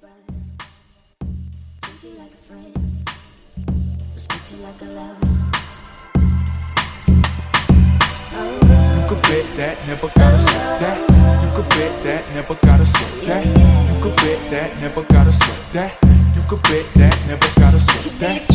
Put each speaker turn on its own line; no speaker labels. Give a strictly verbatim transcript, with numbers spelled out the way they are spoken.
You could bet that, never gotta sweat that. You could bet that, never gotta sweat that. You could bet that, never gotta sweat that. You could bet that, never gotta sweat that.